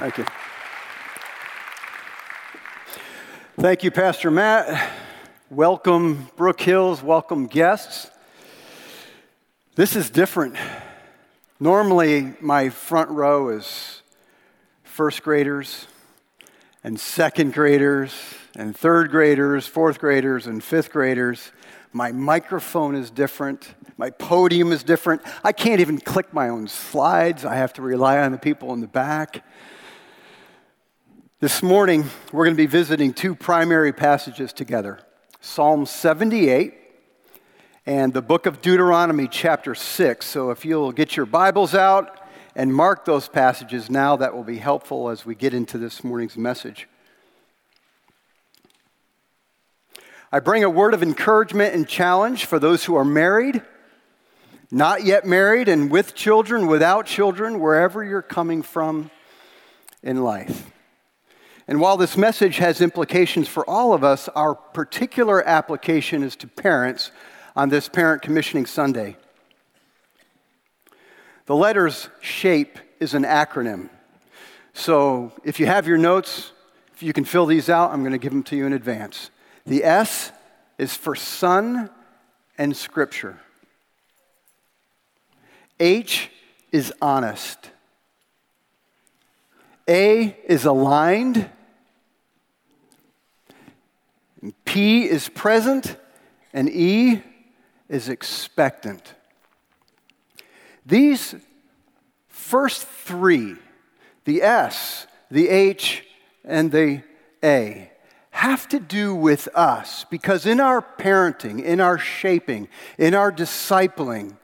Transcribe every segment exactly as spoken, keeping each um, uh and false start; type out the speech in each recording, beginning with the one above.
Thank you. Thank you, Pastor Matt. Welcome, Brook Hills. Welcome, guests. This is different. Normally, my front row is first graders and second graders and third graders, fourth graders and fifth graders. My microphone is different. My podium is different. I can't even click my own slides. I have to rely on the people in the back. This morning, we're going to be visiting two primary passages together. Psalm seventy-eight and the book of Deuteronomy, chapter six. So if you'll get your Bibles out and mark those passages now, that will be helpful as we get into this morning's message. I bring a word of encouragement and challenge for those who are married, not yet married, and with children, without children, wherever you're coming from in life. And while this message has implications for all of us, our particular application is to parents on this Parent Commissioning Sunday. The letters SHAPE is an acronym. So if you have your notes, if you can fill these out, I'm going to give them to you in advance. The S is for Son and Scripture. H is honest. A is aligned. And P is present. And E is expectant. These first three, the S, the H, and the A, have to do with us because in our parenting, in our shaping, in our discipling,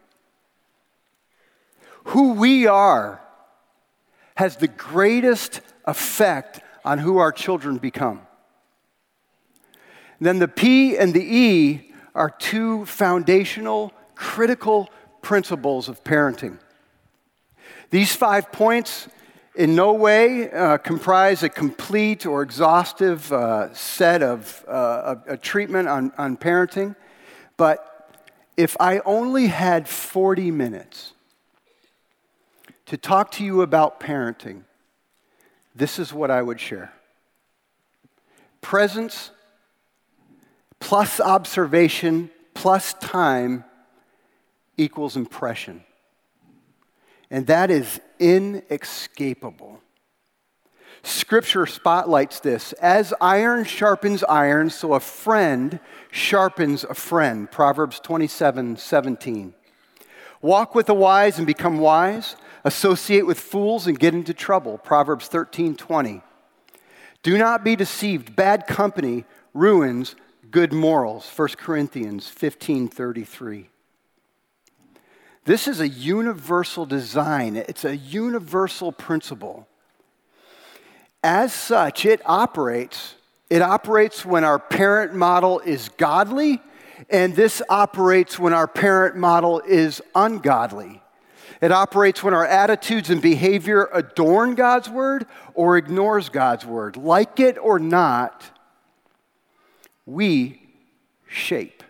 who we are has the greatest effect on who our children become. Then the P and the E are two foundational, critical principles of parenting. These five points in no way uh, comprise a complete or exhaustive uh, set of uh, a, a treatment on, on parenting, but if I only had forty minutes to talk to you about parenting, this is what I would share. Presence plus observation plus time equals impression. And that is inescapable. Scripture spotlights this. As iron sharpens iron, so a friend sharpens a friend. Proverbs twenty-seven seventeen. Walk with the wise and become wise. Associate with fools and get into trouble. Proverbs thirteen twenty. Do not be deceived. Bad company ruins good morals. First Corinthians fifteen thirty-three. This is a universal design. It's a universal principle. As such, it operates. It operates when our parent model is godly, and this operates when our parent model is ungodly. It operates when our attitudes and behavior adorn God's word or ignores God's word. Like it or not, we shape.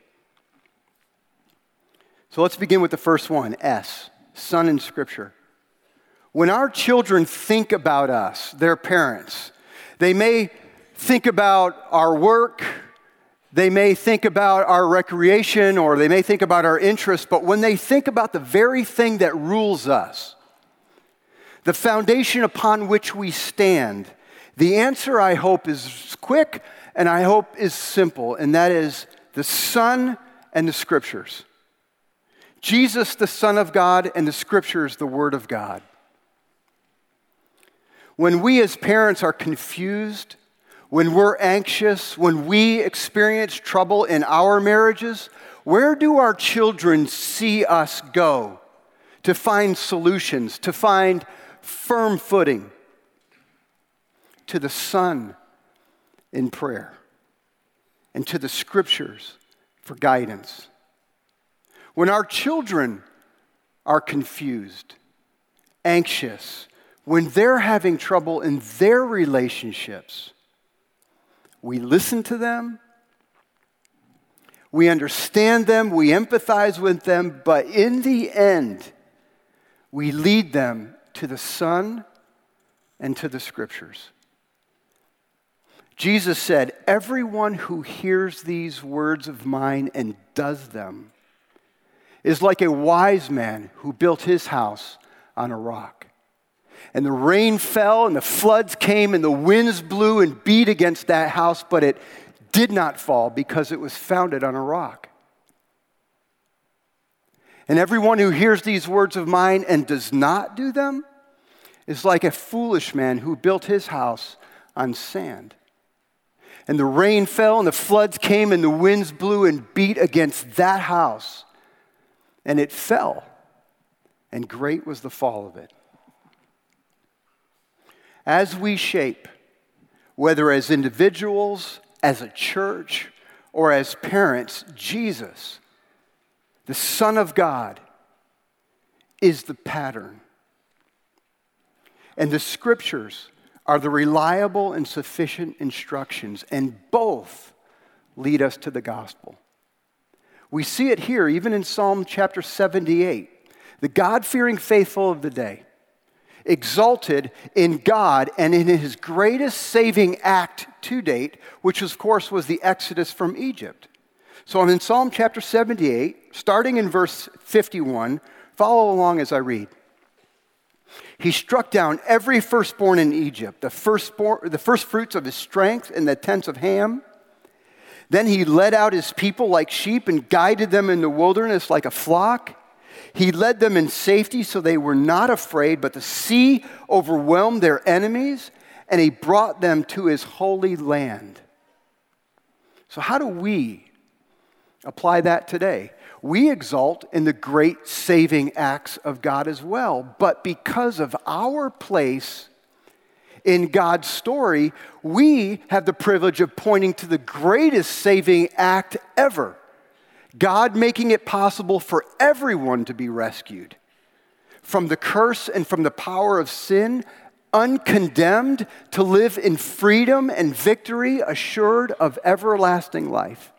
So let's begin with the first one, S, Son in Scripture. When our children think about us, their parents, they may think about our work, they may think about our recreation, or they may think about our interests, but when they think about the very thing that rules us, the foundation upon which we stand, the answer, I hope, is quick and I hope is simple, and that is the Son and the Scriptures. Jesus, the Son of God, and the Scriptures, the Word of God. When we as parents are confused, when we're anxious, when we experience trouble in our marriages, where do our children see us go to find solutions, to find firm footing? To the Son in prayer and to the Scriptures for guidance. When our children are confused, anxious, when they're having trouble in their relationships, we listen to them, we understand them, we empathize with them, but in the end, we lead them to the Son and to the scriptures. Jesus said, everyone who hears these words of mine and does them is like a wise man who built his house on a rock. And the rain fell and the floods came and the winds blew and beat against that house, but it did not fall because it was founded on a rock. And everyone who hears these words of mine and does not do them is like a foolish man who built his house on sand. And the rain fell, and the floods came, and the winds blew and beat against that house. And it fell, and great was the fall of it. As we shape, whether as individuals, as a church, or as parents, Jesus, the Son of God, is the pattern. And the scriptures are the reliable and sufficient instructions, and both lead us to the gospel. We see it here, even in Psalm chapter seventy-eight. The God-fearing faithful of the day exalted in God and in his greatest saving act to date, which of course was the exodus from Egypt. So I'm in Psalm chapter seventy-eight, starting in verse fifty-one. Follow along as I read. He struck down every firstborn in Egypt, the firstborn, the first fruits of his strength in the tents of Ham. Then he led out his people like sheep and guided them in the wilderness like a flock. He led them in safety so they were not afraid, but the sea overwhelmed their enemies, and he brought them to his holy land. So how do we apply that today? We exalt in the great saving acts of God as well, but because of our place in God's story, we have the privilege of pointing to the greatest saving act ever. God making it possible for everyone to be rescued from the curse and from the power of sin, uncondemned, to live in freedom and victory, assured of everlasting life.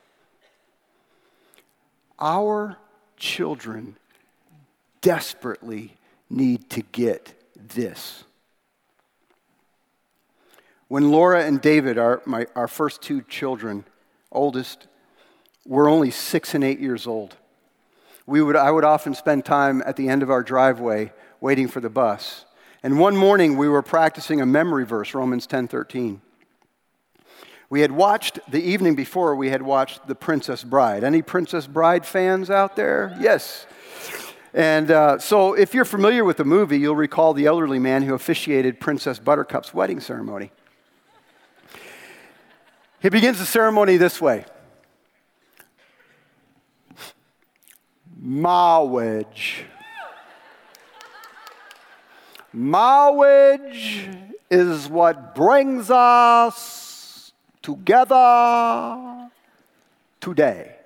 Our children desperately need to get this. When Laura and David, our, my, our first two children, oldest, were only six and eight years old, we would, I would often spend time at the end of our driveway waiting for the bus. And one morning we were practicing a memory verse, Romans ten thirteen. We had watched, the evening before, we had watched The Princess Bride. Any Princess Bride fans out there? Yes. And uh, so if you're familiar with the movie, you'll recall the elderly man who officiated Princess Buttercup's wedding ceremony. He begins the ceremony this way. Marriage. Marriage is what brings us together today.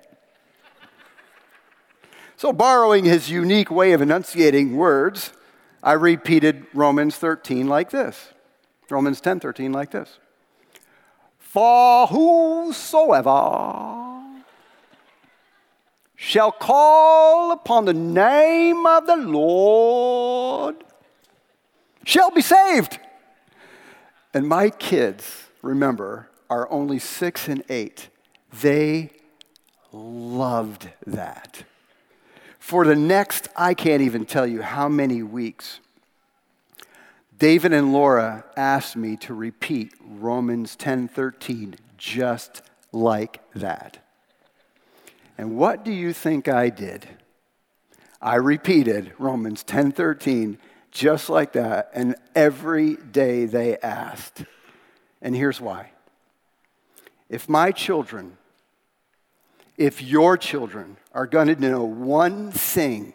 So, borrowing his unique way of enunciating words, I repeated Romans thirteen like this. Romans ten thirteen like this. For whosoever shall call upon the name of the Lord shall be saved. And my kids, remember, are only six and eight. They loved that. For the next, I can't even tell you how many weeks, David and Laura asked me to repeat Romans ten thirteen just like that. And what do you think I did? I repeated Romans ten thirteen just like that, and every day they asked. And here's why. If my children, if your children are going to know one thing,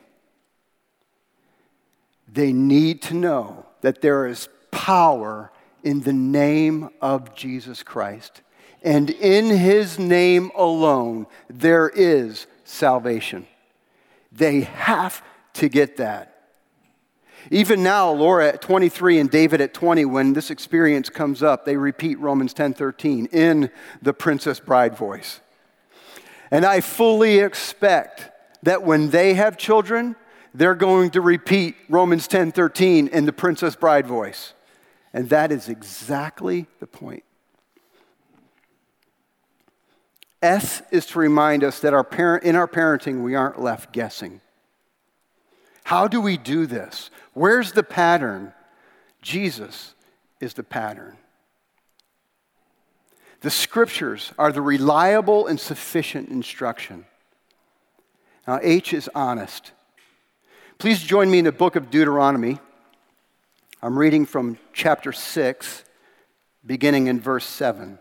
they need to know that there is power in the name of Jesus Christ. And in his name alone, there is salvation. They have to get that. Even now, Laura at twenty-three and David at twenty, when this experience comes up, they repeat Romans ten thirteen in the Princess Bride voice. And I fully expect that when they have children, they're going to repeat Romans ten thirteen in the Princess Bride voice. And that is exactly the point. S is to remind us that our parent, in our parenting, we aren't left guessing. How do we do this? Where's the pattern? Jesus is the pattern. The scriptures are the reliable and sufficient instruction. Now, H is honest. Please join me in the book of Deuteronomy. I'm reading from chapter six, beginning in verse seven.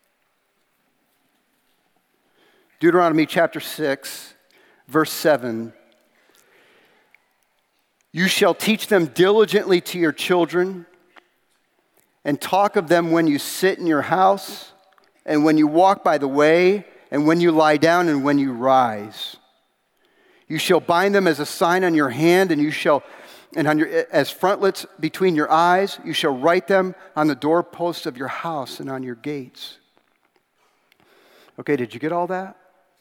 Deuteronomy chapter six, verse seven. You shall teach them diligently to your children, and talk of them when you sit in your house, and when you walk by the way, and when you lie down, and when you rise. You shall bind them as a sign on your hand, and you shall, and on your, as frontlets between your eyes. You shall write them on the doorposts of your house and on your gates. Okay, did you get all that?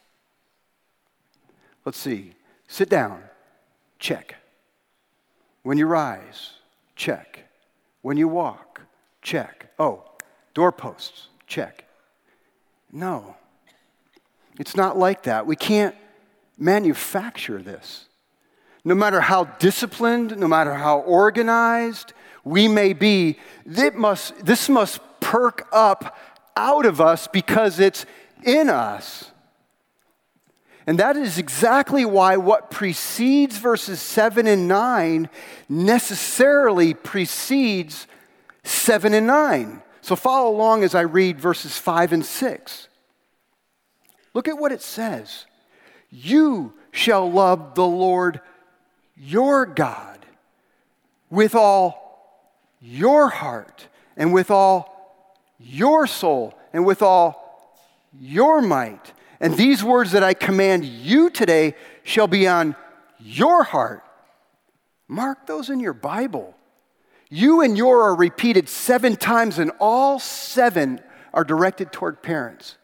Let's see. Sit down. Check. When you rise, check. When you walk, check. Oh, doorposts, check. No, it's not like that. We can't manufacture this. No matter how disciplined, no matter how organized we may be, this must, this must perk up out of us because it's in us. And that is exactly why what precedes verses seven and nine necessarily precedes seven and nine. So follow along as I read verses five and six. Look at what it says. You shall love the Lord your God with all your heart and with all your soul and with all your might. And these words that I command you today shall be on your heart. Mark those in your Bible. You and your are repeated seven times, and all seven are directed toward parents.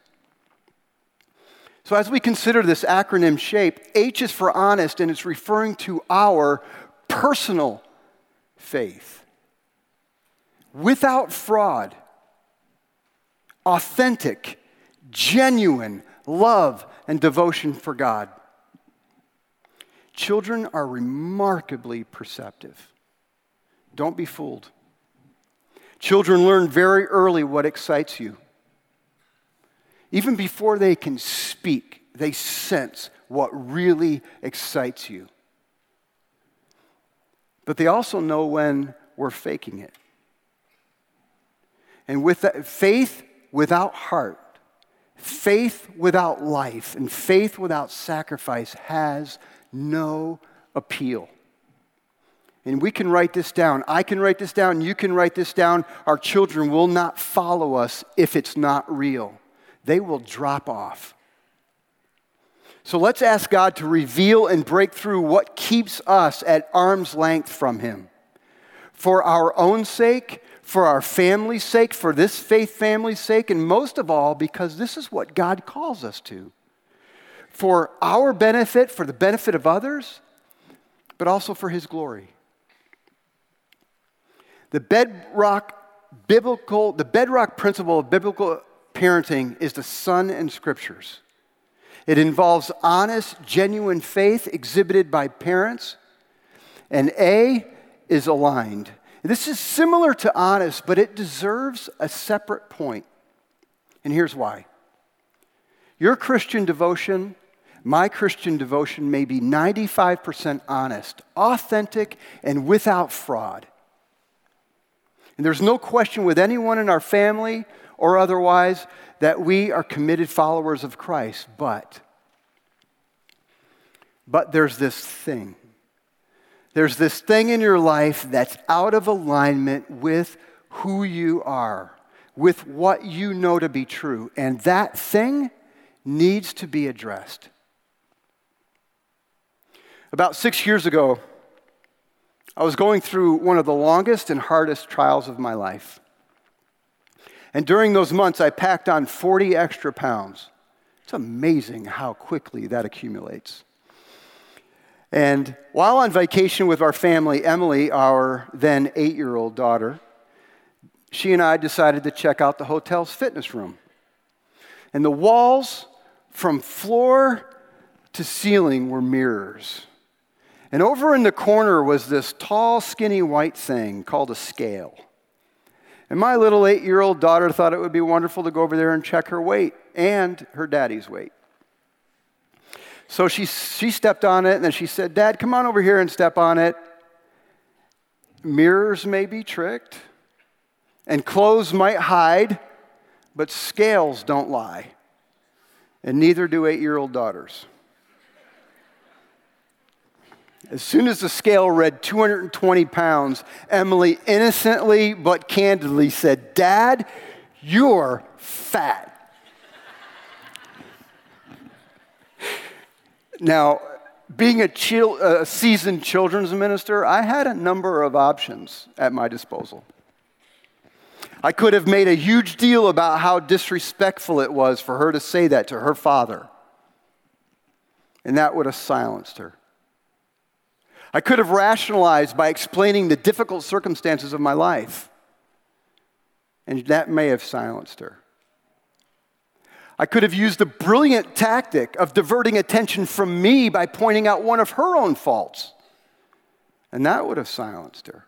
So as we consider this acronym shape, H is for honest, and it's referring to our personal faith. Without fraud, authentic, genuine love and devotion for God. Children are remarkably perceptive. Don't be fooled. Children learn very early what excites you. Even before they can speak, they sense what really excites you. But they also know when we're faking it. And with that, faith without heart, faith without life, and faith without sacrifice has no appeal. And we can write this down. I can write this down. You can write this down. Our children will not follow us if it's not real. They will drop off. So let's ask God to reveal and break through what keeps us at arm's length from Him. For our own sake, for our family's sake, for this faith family's sake, and most of all, because this is what God calls us to. For our benefit, for the benefit of others, but also for His glory. The bedrock biblical, the bedrock principle of biblical parenting is the Son and Scriptures. It involves honest, genuine faith exhibited by parents, and A is aligned. This is similar to honest, but it deserves a separate point. And here's why. Your Christian devotion, my Christian devotion may be ninety-five percent honest, authentic, and without fraud. And there's no question with anyone in our family or otherwise that we are committed followers of Christ. But, but there's this thing. There's this thing in your life that's out of alignment with who you are, with what you know to be true. And that thing needs to be addressed. About six years ago, I was going through one of the longest and hardest trials of my life. And during those months, I packed on forty extra pounds. It's amazing how quickly that accumulates. And while on vacation with our family, Emily, our then eight-year-old daughter, she and I decided to check out the hotel's fitness room. And the walls from floor to ceiling were mirrors. And over in the corner was this tall, skinny white thing called a scale. And my little eight-year-old daughter thought it would be wonderful to go over there and check her weight and her daddy's weight. So she, she stepped on it, and then she said, "Dad, come on over here and step on it. Mirrors may be tricked, and clothes might hide, but scales don't lie. And neither do eight-year-old daughters." As soon as the scale read two hundred twenty pounds, Emily innocently but candidly said, "Dad, you're fat." Now, being a, chil- a seasoned children's minister, I had a number of options at my disposal. I could have made a huge deal about how disrespectful it was for her to say that to her father, and that would have silenced her. I could have rationalized by explaining the difficult circumstances of my life, and that may have silenced her. I could have used the brilliant tactic of diverting attention from me by pointing out one of her own faults, and that would have silenced her.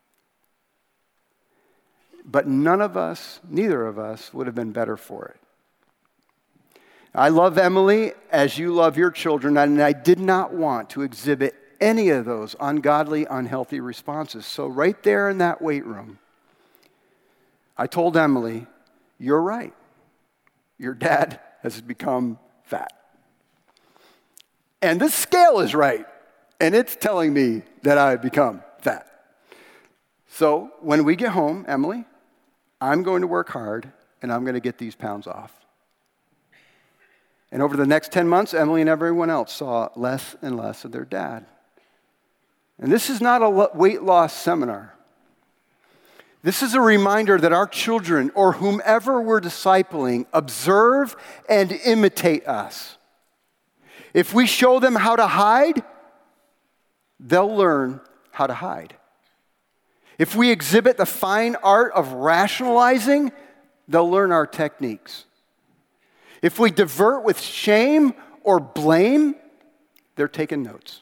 But none of us, neither of us, would have been better for it. I love Emily as you love your children, and I did not want to exhibit any of those ungodly, unhealthy responses. So right there in that weight room, I told Emily, "You're right. Your dad has become fat. And this scale is right, and it's telling me that I've become fat. So when we get home, Emily, I'm going to work hard, and I'm going to get these pounds off." And over the next ten months, Emily and everyone else saw less and less of their dad. And this is not a weight loss seminar. This is a reminder that our children, or whomever we're discipling, observe and imitate us. If we show them how to hide, they'll learn how to hide. If we exhibit the fine art of rationalizing, they'll learn our techniques. If we divert with shame or blame, they're taking notes.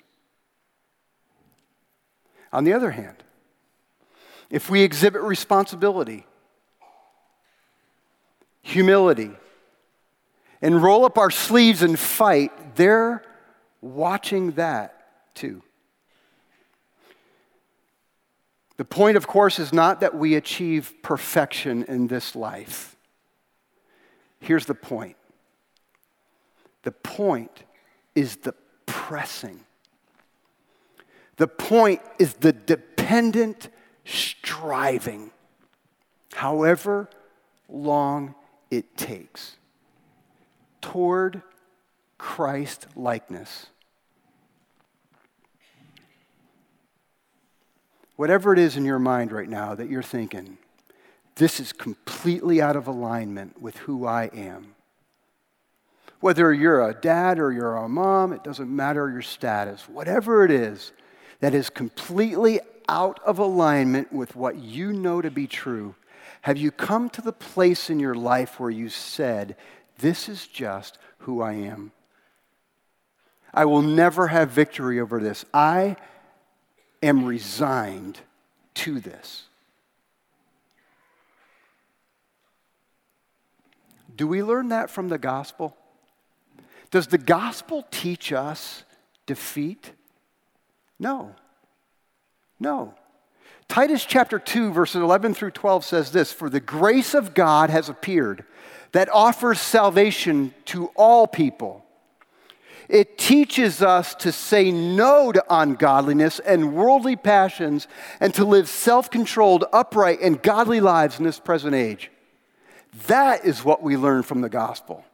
On the other hand, if we exhibit responsibility, humility, and roll up our sleeves and fight, they're watching that too. The point, of course, is not that we achieve perfection in this life. Here's the point. The point is the pressing. The point is the dependent striving, however long it takes, toward Christ likeness. Whatever it is in your mind right now that you're thinking, this is completely out of alignment with who I am. Whether you're a dad or you're a mom, it doesn't matter your status. Whatever it is that is completely out of alignment with what you know to be true, have you come to the place in your life where you said, this is just who I am? I will never have victory over this. I am resigned to this. Do we learn that from the gospel? Does the gospel teach us defeat? No. No. Titus chapter two, verses eleven through twelve says this, "For the grace of God has appeared that offers salvation to all people. It teaches us to say no to ungodliness and worldly passions and to live self-controlled, upright, and godly lives in this present age." That is what we learn from the gospel.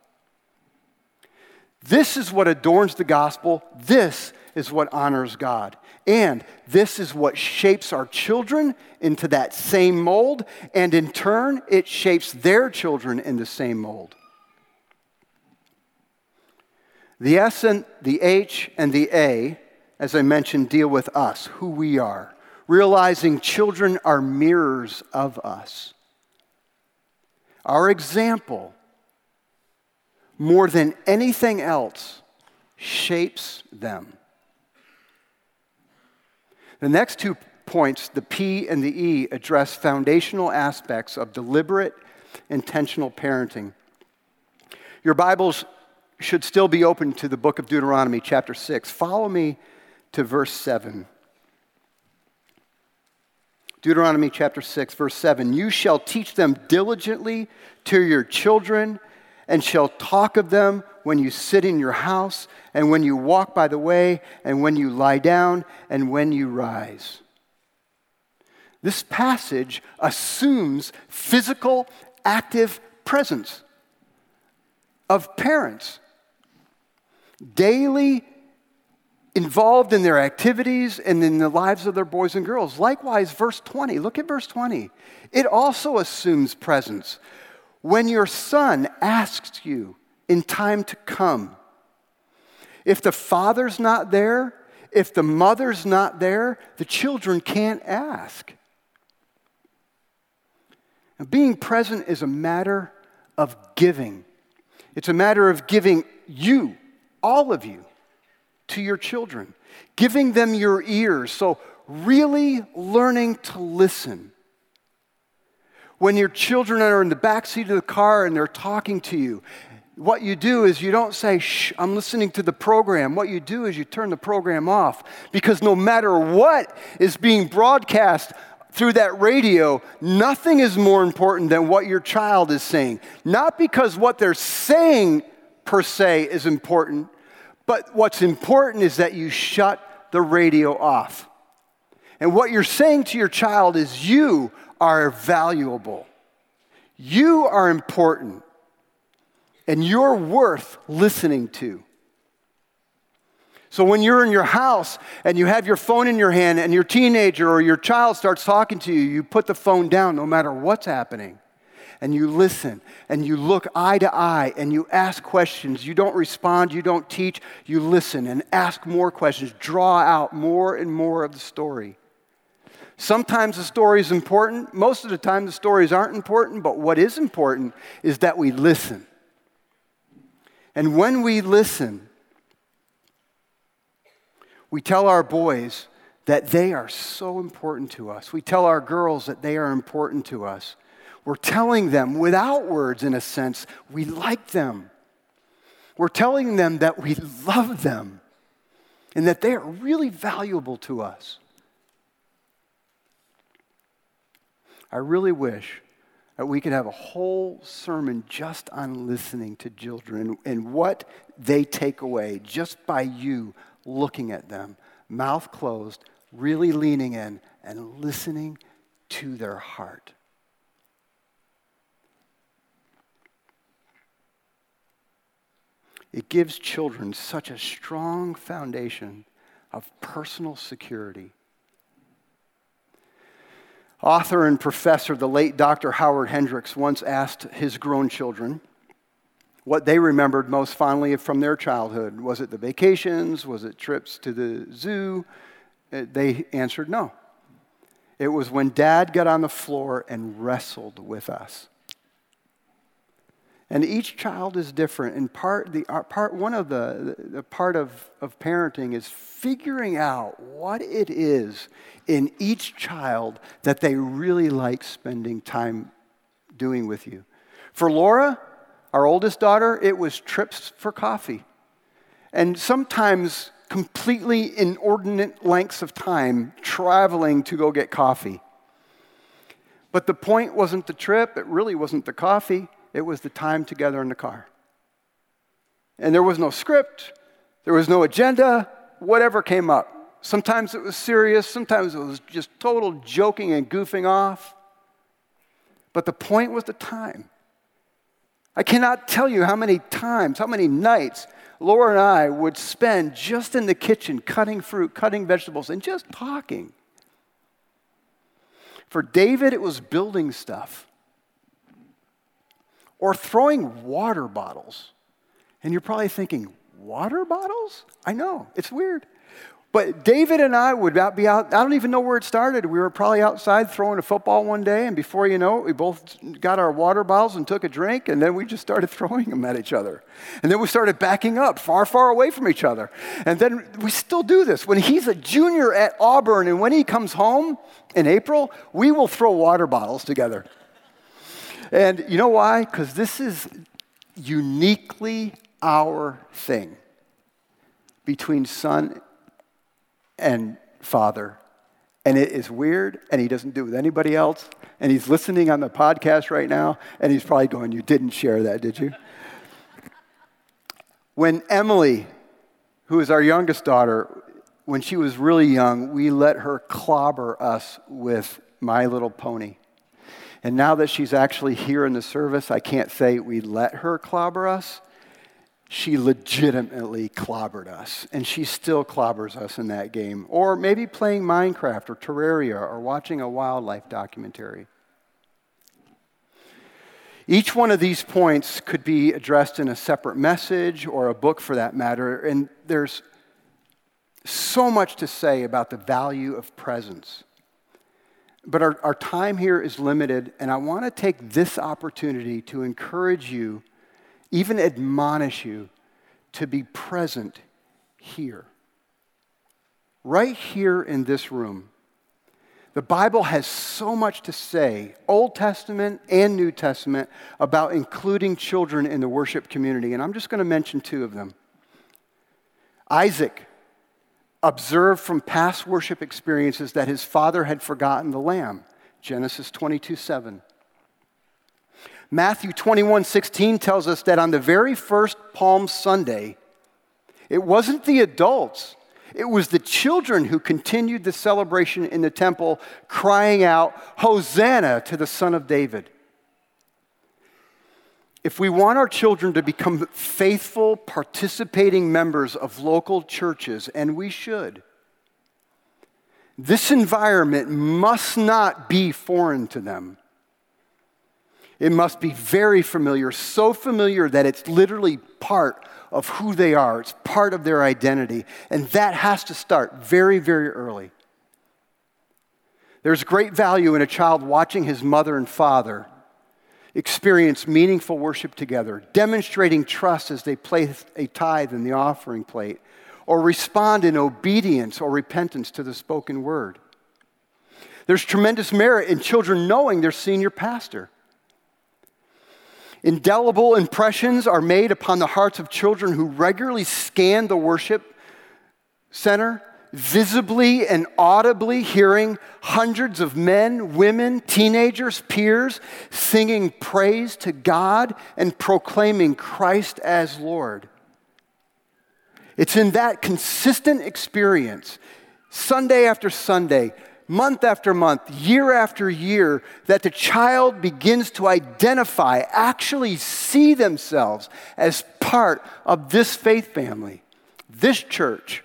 This is what adorns the gospel. This is what honors God. And this is what shapes our children into that same mold, and in turn, it shapes their children in the same mold. The S and the H and the A, as I mentioned, deal with us, who we are, realizing children are mirrors of us. our example, more than anything else, shapes them. The next two points, the P and the E, address foundational aspects of deliberate, intentional parenting. Your Bibles should still be open to the book of Deuteronomy, chapter six. Follow me to verse seven. Deuteronomy chapter six, verse seven. You shall teach them diligently to your children, and shall talk of them when you sit in your house, and when you walk by the way, and when you lie down, and when you rise. This passage assumes physical, active presence of parents, daily involved in their activities and in the lives of their boys and girls. Likewise, verse twenty, look at verse twenty. It also assumes presence. When your son asks you in time to come, if the father's not there, if the mother's not there, the children can't ask. Now, being present is a matter of giving. It's a matter of giving you, all of you, to your children, giving them your ears, so really learning to listen. When your children are in the backseat of the car and they're talking to you, what you do is you don't say, shh, I'm listening to the program. What you do is you turn the program off, because no matter what is being broadcast through that radio, nothing is more important than what your child is saying. Not because what they're saying per se is important, but what's important is that you shut the radio off. And what you're saying to your child is, you are valuable. You are important. And you're worth listening to. So when you're in your house and you have your phone in your hand and your teenager or your child starts talking to you, you put the phone down no matter what's happening. And you listen, and you look eye to eye, and you ask questions. You don't respond, you don't teach, you listen and ask more questions. Draw out more and more of the story. Sometimes the story is important. Most of the time the stories aren't important, but what is important is that we listen. And when we listen, we tell our boys that they are so important to us. We tell our girls that they are important to us. We're telling them without words, in a sense, we like them. We're telling them that we love them and that they are really valuable to us. I really wish that we could have a whole sermon just on listening to children and what they take away just by you looking at them, mouth closed, really leaning in and listening to their heart. It gives children such a strong foundation of personal security. Author and professor, the late Doctor Howard Hendricks, once asked his grown children what they remembered most fondly from their childhood. Was it the vacations? Was it trips to the zoo? They answered no. It was when Dad got on the floor and wrestled with us. And each child is different. And part, the part, one of the, the part of, of parenting is figuring out what it is in each child that they really like spending time doing with you. For Laura, our oldest daughter, it was trips for coffee. And sometimes completely inordinate lengths of time traveling to go get coffee. But the point wasn't the trip. It really wasn't the coffee. It was the time together in the car. And there was no script. There was no agenda. Whatever came up. Sometimes it was serious. Sometimes it was just total joking and goofing off. But the point was the time. I cannot tell you how many times, how many nights Laura and I would spend just in the kitchen cutting fruit, cutting vegetables, and just talking. For David, it was building stuff. Or throwing water bottles. And you're probably thinking, water bottles? I know, it's weird. But David and I would not be out. I don't even know where it started. We were probably outside throwing a football one day, and before you know it, we both got our water bottles and took a drink, and then we just started throwing them at each other. And then we started backing up far, far away from each other. And then we still do this. When he's a junior at Auburn, and when he comes home in April, we will throw water bottles together. And you know why? Because this is uniquely our thing between son and father. And it is weird, and he doesn't do it with anybody else. And he's listening on the podcast right now, and he's probably going, you didn't share that, did you? When Emily, who is our youngest daughter, when she was really young, we let her clobber us with My Little Pony. And now that she's actually here in the service, I can't say we let her clobber us. She legitimately clobbered us, and she still clobbers us in that game. Or maybe playing Minecraft or Terraria or watching a wildlife documentary. Each one of these points could be addressed in a separate message or a book for that matter, and there's so much to say about the value of presence. But our, our time here is limited, and I want to take this opportunity to encourage you, even admonish you to be present here. Right here in this room. The Bible has so much to say, Old Testament and New Testament, about including children in the worship community. And I'm just going to mention two of them. Isaac observed from past worship experiences that his father had forgotten the lamb. Genesis twenty-two seven. Matthew twenty-one sixteen tells us that on the very first Palm Sunday, it wasn't the adults, it was the children who continued the celebration in the temple, crying out, Hosanna to the Son of David. If we want our children to become faithful, participating members of local churches, and we should, this environment must not be foreign to them. It must be very familiar, so familiar that it's literally part of who they are. It's part of their identity. And that has to start very, very early. There's great value in a child watching his mother and father experience meaningful worship together, demonstrating trust as they place a tithe in the offering plate, or respond in obedience or repentance to the spoken word. There's tremendous merit in children knowing their senior pastor. Indelible impressions are made upon the hearts of children who regularly scan the worship center, visibly and audibly hearing hundreds of men, women, teenagers, peers singing praise to God and proclaiming Christ as Lord. It's in that consistent experience, Sunday after Sunday, month after month, year after year, that the child begins to identify, actually see themselves as part of this faith family, this church.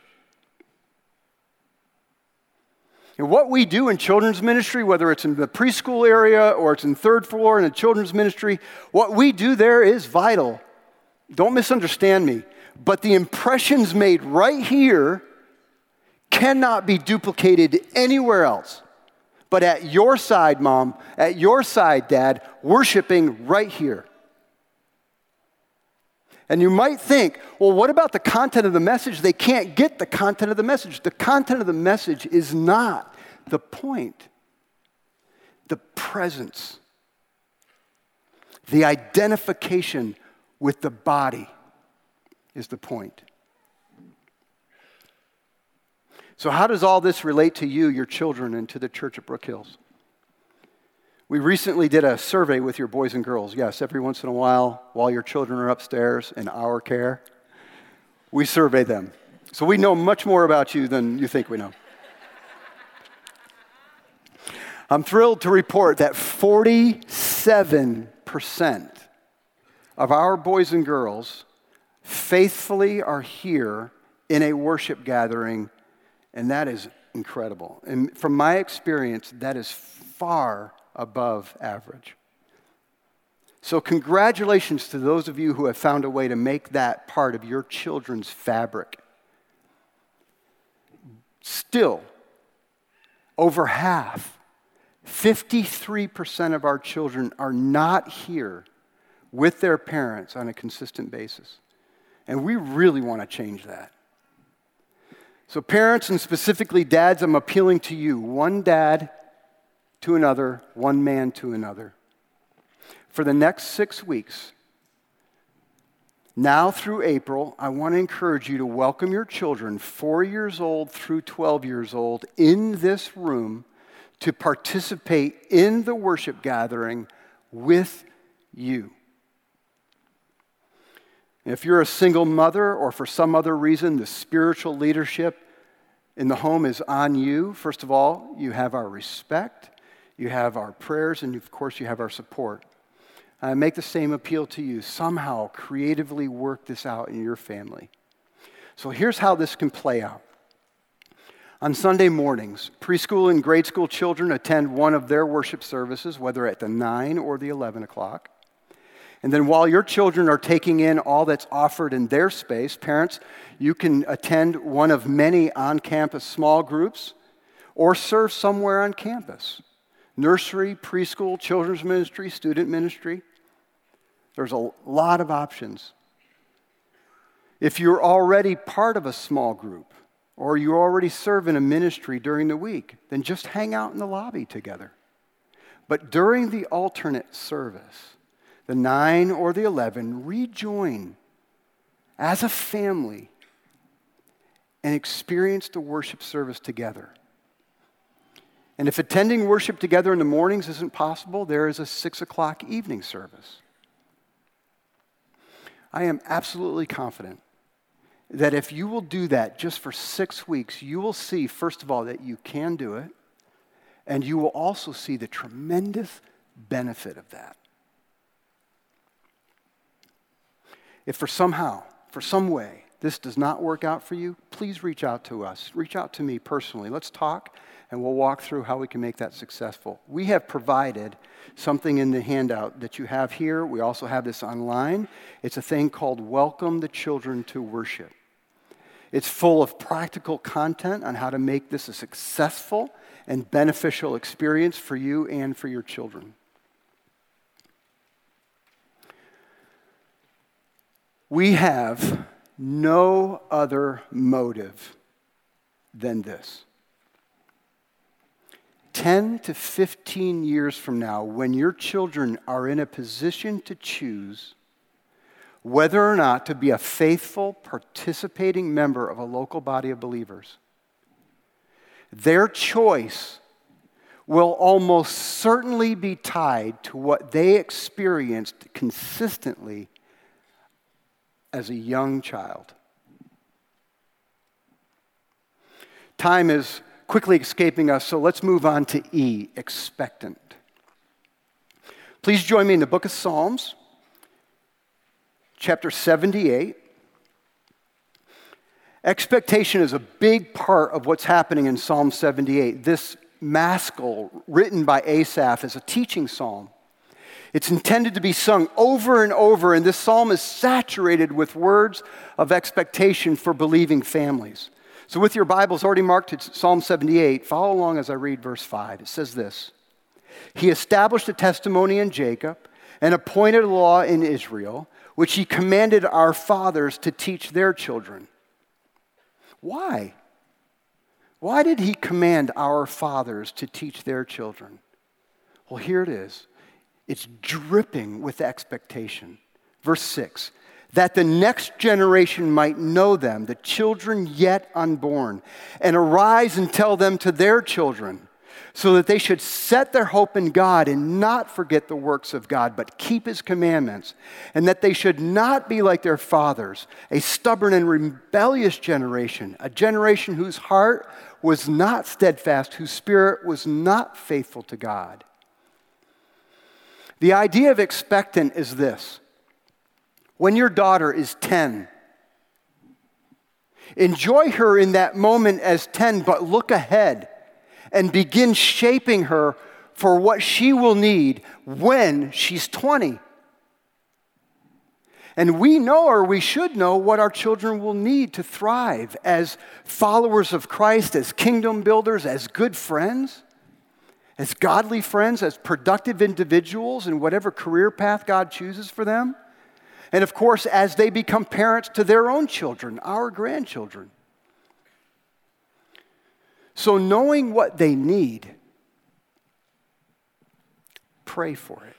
And what we do in children's ministry, whether it's in the preschool area or it's in third floor in a children's ministry, what we do there is vital. Don't misunderstand me. But the impressions made right here cannot be duplicated anywhere else. But at your side, Mom, at your side, Dad, worshiping right here. And you might think, well, what about the content of the message? They can't get the content of the message. The content of the message is not the point. The presence. The identification with the body is the point. So how does all this relate to you, your children, and to the church at Brook Hills? We recently did a survey with your boys and girls. Yes, every once in a while, while your children are upstairs in our care, we survey them. So we know much more about you than you think we know. I'm thrilled to report that forty-seven percent of our boys and girls faithfully are here in a worship gathering, and that is incredible. And from my experience, that is far above average. So congratulations to those of you who have found a way to make that part of your children's fabric. still, over half, fifty-three percent of our children are not here with their parents on a consistent basis. And we really want to change that. So parents, and specifically dads, I'm appealing to you. One dad to another, one man to another. For the next six weeks, now through April, I want to encourage you to welcome your children, four years old through twelve years old, in this room to participate in the worship gathering with you. If you're a single mother or for some other reason the spiritual leadership in the home is on you, first of all, you have our respect, you have our prayers, and of course you have our support. I make the same appeal to you. Somehow creatively work this out in your family. So here's how this can play out. On Sunday mornings, preschool and grade school children attend one of their worship services, whether at the nine or the eleven o'clock. And then while your children are taking in all that's offered in their space, parents, you can attend one of many on-campus small groups or serve somewhere on campus. Nursery, preschool, children's ministry, student ministry. There's a lot of options. If you're already part of a small group or you already serve in a ministry during the week, then just hang out in the lobby together. But during the alternate service, the nine or the eleven, rejoin as a family and experience the worship service together. And if attending worship together in the mornings isn't possible, there is a six o'clock evening service. I am absolutely confident that if you will do that just for six weeks, you will see, first of all, that you can do it, and you will also see the tremendous benefit of that. If for somehow, for some way, this does not work out for you, please reach out to us. Reach out to me personally. Let's talk, and we'll walk through how we can make that successful. We have provided something in the handout that you have here. We also have this online. It's a thing called Welcome the Children to Worship. It's full of practical content on how to make this a successful and beneficial experience for you and for your children. We have no other motive than this. ten to fifteen years from now, when your children are in a position to choose whether or not to be a faithful, participating member of a local body of believers, their choice will almost certainly be tied to what they experienced consistently as a young child. Time is quickly escaping us, so let's move on to E, expectant. Please join me in the book of Psalms, chapter seventy-eight. Expectation is a big part of what's happening in Psalm seventy-eight. This maskil, written by Asaph, is a teaching psalm. It's intended to be sung over and over, and this psalm is saturated with words of expectation for believing families. So with your Bibles already marked to Psalm seventy-eight, follow along as I read verse five. It says this: He established a testimony in Jacob and appointed a law in Israel, which he commanded our fathers to teach their children. Why? Why did he command our fathers to teach their children? Well, here it is. It's dripping with expectation. Verse six, that the next generation might know them, the children yet unborn, and arise and tell them to their children, so that they should set their hope in God and not forget the works of God, but keep his commandments, and that they should not be like their fathers, a stubborn and rebellious generation, a generation whose heart was not steadfast, whose spirit was not faithful to God. The idea of expectant is this: when your daughter is ten, enjoy her in that moment as ten, but look ahead and begin shaping her for what she will need when she's twenty. And we know, or we should know, what our children will need to thrive as followers of Christ, as kingdom builders, as good friends, as godly friends, as productive individuals in whatever career path God chooses for them. And of course, as they become parents to their own children, our grandchildren. So knowing what they need, pray for it.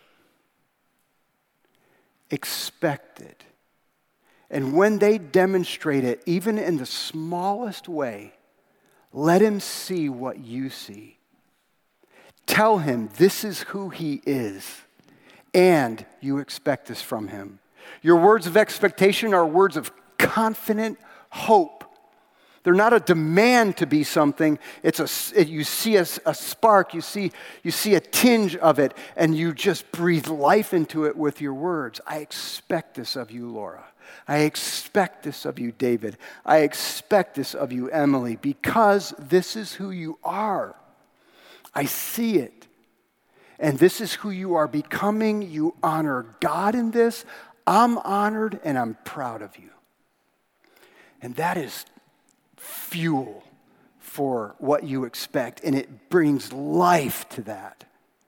Expect it. And when they demonstrate it, even in the smallest way, let him see what you see. Tell him this is who he is, and you expect this from him. Your words of expectation are words of confident hope. They're not a demand to be something. It's a, you see a, a spark, you see, you see a tinge of it, and you just breathe life into it with your words. I expect this of you, Laura. I expect this of you, David. I expect this of you, Emily, because this is who you are. I see it. And this is who you are becoming. You honor God in this. I'm honored, and I'm proud of you. And that is fuel for what you expect, and it brings life to that.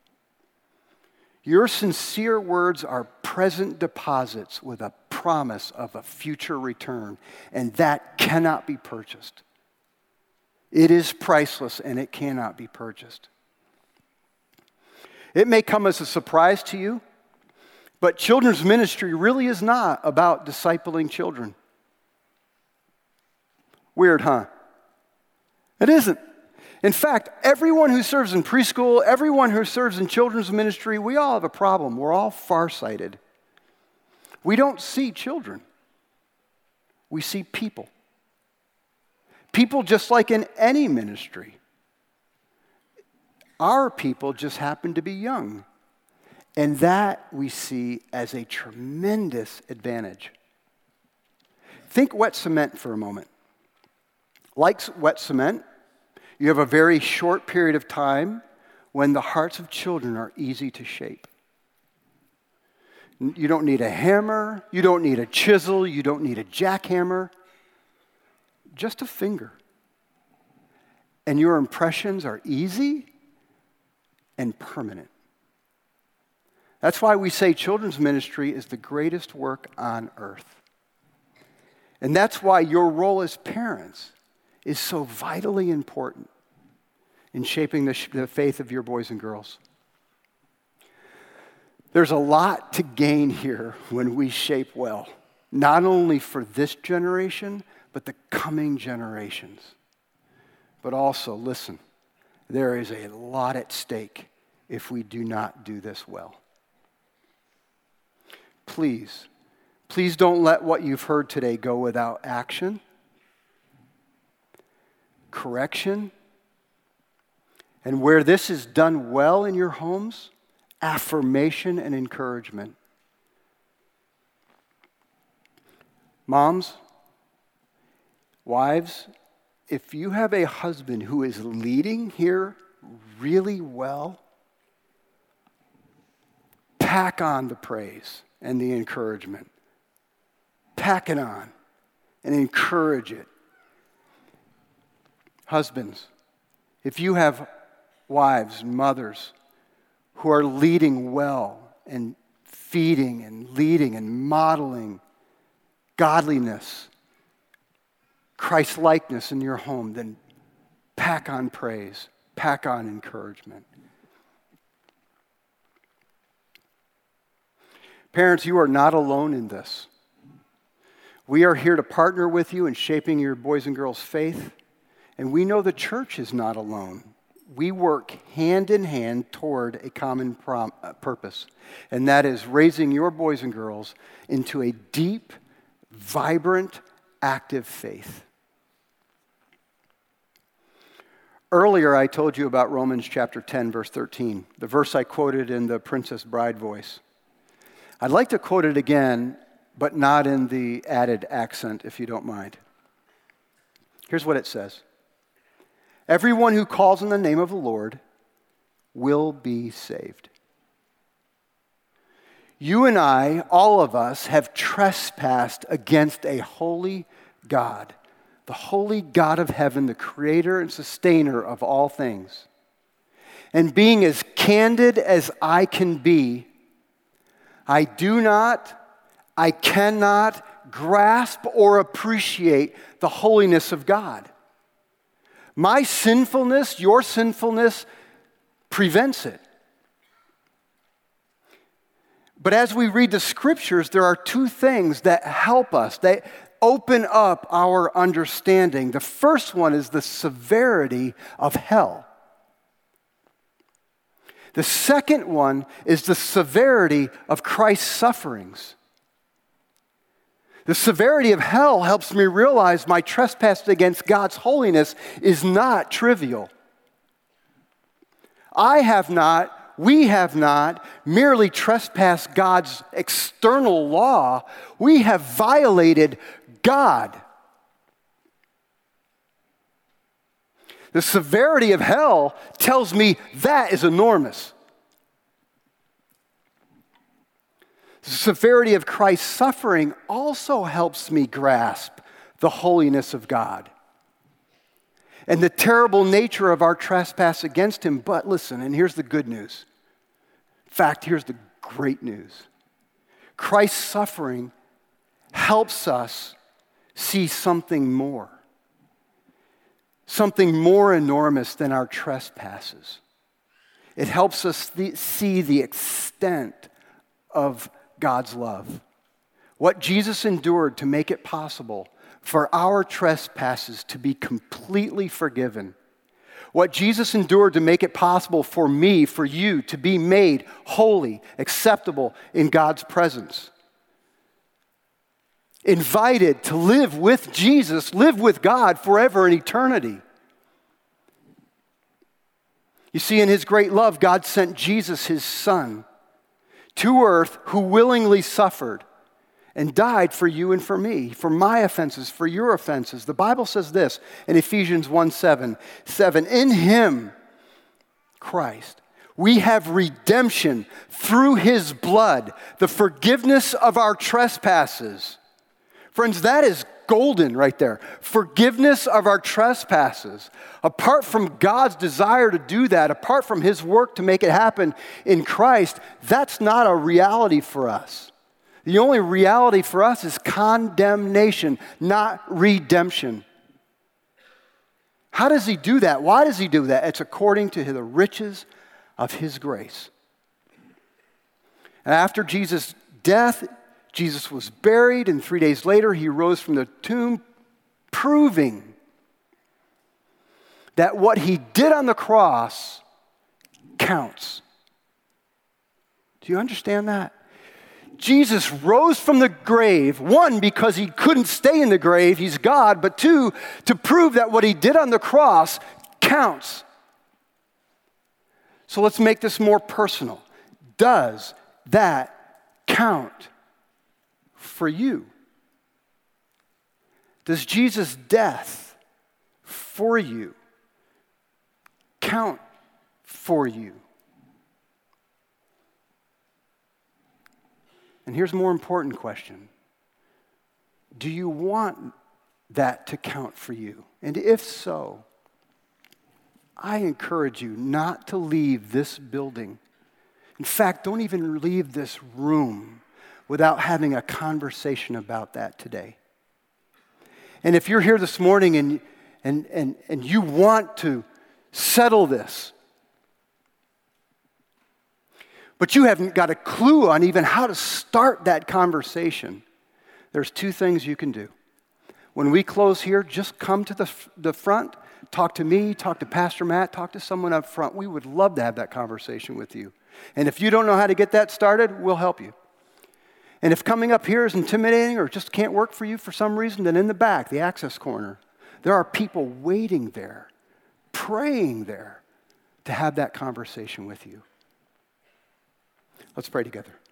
Your sincere words are present deposits with a promise of a future return, and that cannot be purchased. It is priceless, and it cannot be purchased. It may come as a surprise to you, but children's ministry really is not about discipling children. Weird, huh? It isn't. In fact, everyone who serves in preschool, everyone who serves in children's ministry, we all have a problem. We're all farsighted. We don't see children. We see people. People just like in any ministry. Our people just happen to be young. And that we see as a tremendous advantage. Think wet cement for a moment. Like wet cement, you have a very short period of time when the hearts of children are easy to shape. You don't need a hammer, you don't need a chisel, you don't need a jackhammer, just a finger. And your impressions are easy and permanent. That's why we say children's ministry is the greatest work on earth. And that's why your role as parents is so vitally important in shaping the, sh- the faith of your boys and girls. There's a lot to gain here when we shape well, not only for this generation, but the coming generations. But also, listen, there is a lot at stake if we do not do this well. Please, please don't let what you've heard today go without action, correction, and where this is done well in your homes, affirmation and encouragement. Moms, wives, if you have a husband who is leading here really well, pack on the praise and the encouragement. Pack it on and encourage it. Husbands, if you have wives and mothers who are leading well and feeding and leading and modeling godliness, Christ-likeness in your home, then pack on praise, pack on encouragement. Parents, you are not alone in this. We are here to partner with you in shaping your boys and girls' faith, and we know the church is not alone. We work hand in hand toward a common prom- uh, purpose, and that is raising your boys and girls into a deep, vibrant, active faith. Earlier, I told you about Romans chapter ten, verse thirteen, the verse I quoted in the Princess Bride voice. I'd like to quote it again, but not in the added accent, if you don't mind. Here's what it says. Everyone who calls on the name of the Lord will be saved. You and I, all of us, have trespassed against a holy God, the holy God of heaven, the creator and sustainer of all things. And being as candid as I can be, I do not, I cannot grasp or appreciate the holiness of God. My sinfulness, your sinfulness, prevents it. But as we read the scriptures, there are two things that help us, that open up our understanding. The first one is the severity of hell. The second one is the severity of Christ's sufferings. The severity of hell helps me realize my trespass against God's holiness is not trivial. I have not, we have not merely trespassed God's external law, we have violated God. The severity of hell tells me that is enormous. The severity of Christ's suffering also helps me grasp the holiness of God and the terrible nature of our trespass against him. But listen, and here's the good news. In fact, here's the great news. Christ's suffering helps us see something more, something more enormous than our trespasses. It helps us th- see the extent of God's love. What Jesus endured to make it possible for our trespasses to be completely forgiven. What Jesus endured to make it possible for me, for you, to be made holy, acceptable in God's presence. Invited to live with Jesus, live with God forever in eternity. You see, in his great love, God sent Jesus, his son, to earth, who willingly suffered and died for you and for me, for my offenses, for your offenses. The Bible says this in Ephesians one seven, seven, in him, Christ, we have redemption through his blood, the forgiveness of our trespasses. Friends, that is golden right there. Forgiveness of our trespasses. Apart from God's desire to do that, apart from his work to make it happen in Christ, that's not a reality for us. The only reality for us is condemnation, not redemption. How does he do that? Why does he do that? It's according to the riches of his grace. And after Jesus' death, Jesus was buried, and three days later he rose from the tomb, proving that what he did on the cross counts. Do you understand that? Jesus rose from the grave, one, because he couldn't stay in the grave, he's God, but two, to prove that what he did on the cross counts. So let's make this more personal. Does that count for you? Does Jesus' death for you count for you? And here's a more important question. Do you want that to count for you? And if so, I encourage you not to leave this building. In fact, don't even leave this room without having a conversation about that today. And if you're here this morning and, and, and, and you want to settle this, but you haven't got a clue on even how to start that conversation, there's two things you can do. When we close here, just come to the, the front, talk to me, talk to Pastor Matt, talk to someone up front. We would love to have that conversation with you. And if you don't know how to get that started, we'll help you. And if coming up here is intimidating or just can't work for you for some reason, then in the back, the access corner, there are people waiting there, praying there to have that conversation with you. Let's pray together.